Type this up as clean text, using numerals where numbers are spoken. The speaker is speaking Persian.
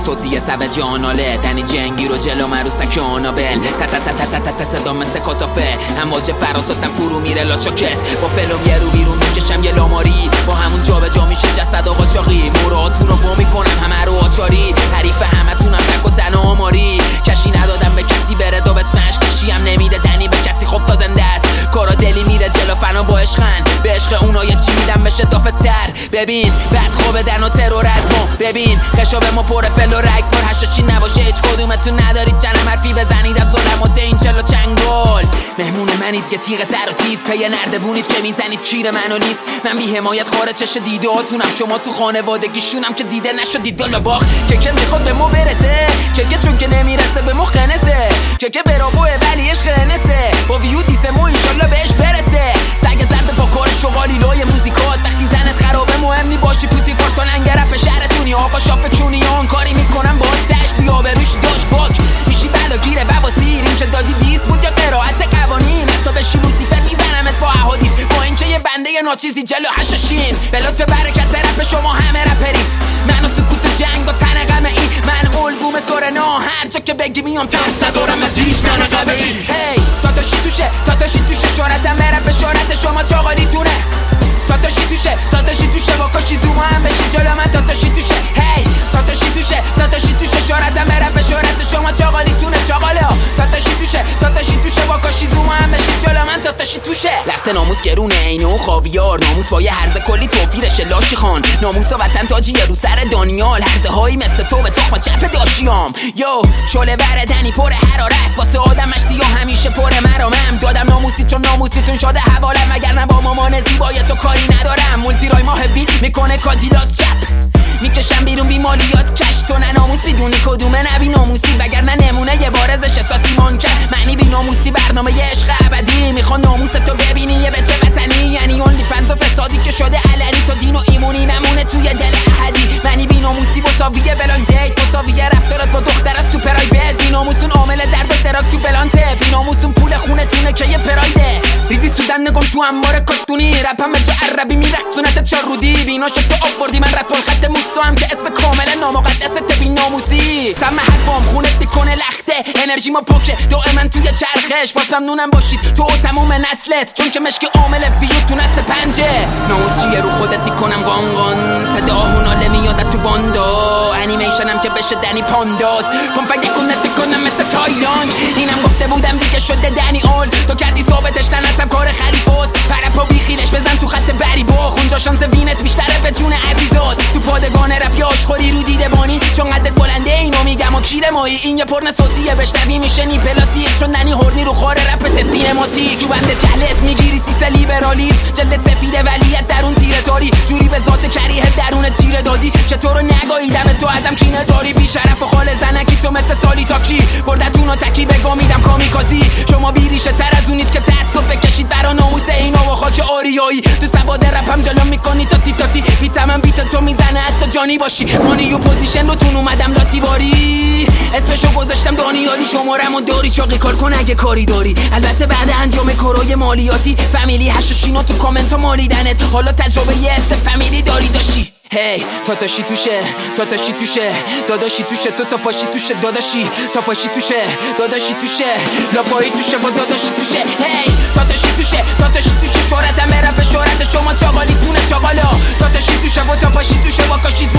صوتی سب جاناله دنی جنگی رو جلو من رو سکانابل تا تا تا تا تا تا صدا مثل کاتافه امواج فراساتم فرو میره لاچاکت با فلوم یه رو بیرون میکشم یه لاماری با همون جا به جا میشه جسد آقا چاقی مرادتون رو با میکنم همه رو آچاری حریف همتونم تک و تنها آماری کشی ندادم به کسی بره دو بسمش کشی هم نمیده دنی به کسی خب تا زنده است کارا دلی میره جلو فنا با عشقن به عشق اونا یه چی میدم بشه دافتر ببین بعد خوبه دن و ترور از ما ببین خشاب ما پر فل و رگ بار هشاشی نباشه هیچ کدومتون ندارید جنم حرفی بزنید از ظلمات این چلو چنگل مهمون منید که تیغ تر و تیز پی نردبونید که میزنید کیر منو نیست من بی حمایت خارج چش دیده هاتونم شما تو خانوادگیشونم که دیده نشدید دل باخ که میخواد به ما برسه که چون که نمیرسه به ما خنسه که برابوه ولی عشق نسه با ویو دیسه مو ایشالله بهش برسه سگ زرد با کار شغالی لای موزیکات وقتی زنت خرابه مهم نی باشی پوتی فارتان انگرف شهرتونی آقا شاف چونی آن کاری میکنم با تش بیا به روش داش فاک میشی بلاگیره بواسیر این چه دادی دیس بود یا قرائت قوانین حتی بشی موسیفت میزنمت با احادیث با اینکه یه بنده ناچیزی جلو هشاشین به لطف برکت رپ شما همه رپرید من و سکوت و جنگ و تن غمه ای من البوم سورنا هر جا که بگی میام ترس ندارم از هیچ ننقبه ای هی تاتاشی توشه شهرتم برپ شهرت شما چاقالیتونه تاتاشی توشه با کاشی زوما هم بشی جلو من تاتاشی توشه هی تاتاشی توشه شهرتم برپ شهرت شما چاقالیتونه چاقاله ها تاتاشی توشه با کاشی زوما هم بشی جلو من تاتاشی توشه لفظ ناموس گرونه عینه و خاویار ناموس با یه هرزه کلی توفیرشه لاشی خان ناموس و وطن تاجیه رو سر دانیال هرزه هایی مثل تو به تخم چپ داشیام یو شله بردنی پر حرارت واسه آدم مشتی ها همیشه پر مرامم دادم ناموسی چون ناموسیتون شده حوالم مگر نه با مامان زیبای تو کاری ندارم مولتی رای ماه بی میکنه کادیلاک چپ میکشم بیرون بیمالیات کش تو نه ناموسی دونی کدومه نبی ناموسی وگر نه نمونه یه بارزش احساسی منکر معنی بی ناموسی برنامه یه عشق ابدی میخوان ناموس تو ببینی یه بچه وطنی یعنی اونلی فنز و فسادی که شده علنی تو دین و ایمونی نمونه توی دل احدی معنی بی ناموسی مساویه بلان دیت مساویه رفتارات با دختر از تو پرایوت بی ناموسون عامل درد و دراک تو بلانته بی ناموسون پول خونه تونه که یه پرایده ریزی سودن نگم تو اماره کتونی رپم به جا عربی میرقصونت چارودی بینا شد تو آوردی من رسول خط موسو هم که اسم کامل نامقدست بی ناموسی سم حرفام خونت میکنه لخته انرژی ما پاکه دائما توی چرخش باز ممنونم باشید تو تموم نسلت چون که مشک عامل ویو تو نسل پنجه ناموس چیه رو خودت میکنم قانقان صدا هناله میادت تو باندا انیمیشنم که بشه دنی پانداز کن فکر کنم مثل تایلند اینم گفته بودم دیگه شده دنی اول تو کردی ثابتش تنتم کار خلیفاست پرپا بیخیلش بزن تو خط بری با خونجا شانس وینت بیشتره به جون عزیزات تو پادگان رپ یاش خوری رو دیده بانی چون قدت بلنده اینو میگم و کیر مایی این یه پرن صوتیه بشنوی میشه نی پلاسیک چون دنی هورنی رو خور رپ سینماتیک تو بنده جهلت میگیری سیس لیبرالیسم جلدت سفیده ولیت درون تیره تاری جوری به ذات کریه درون تیره دادی که تو رو نگاهیدم تو ازم کینه داری بی شرف و خال زنکی تو مثل سالی تاکی بردتون و تکی بگا میدم کامیکازی شما بیریشه تر از اونید که تعصب بکشید برا ناموس اینا و خاک آریایی تو سواد رپم جلو میکنی تاتی بیتمم بیت تو میزنه حتی جانی باشی مانیو پوزیشن رو تون اومدم لاتی باری اسمشو گذاشتم دانیالی شمارمو داری چاقی کار کن اگه کاری داری البته بعد انجام کارای مالیاتی فامیلی هشاشینو تو کامنت ها مالیدنت حالا تجربه یه است فامیلی داری داشتی هی تاتاشی توشه داداشی توشه تو تا پاشی توشه داداشی تا پاشی توشه داداشی توشه لاپایی توشه با داداشی توشه هی تاتاشی توشه شهرتم برپ شهرت شما چاقالی تونه چاقالا تاتاشی توشه با تا پاشی توشه با کاشی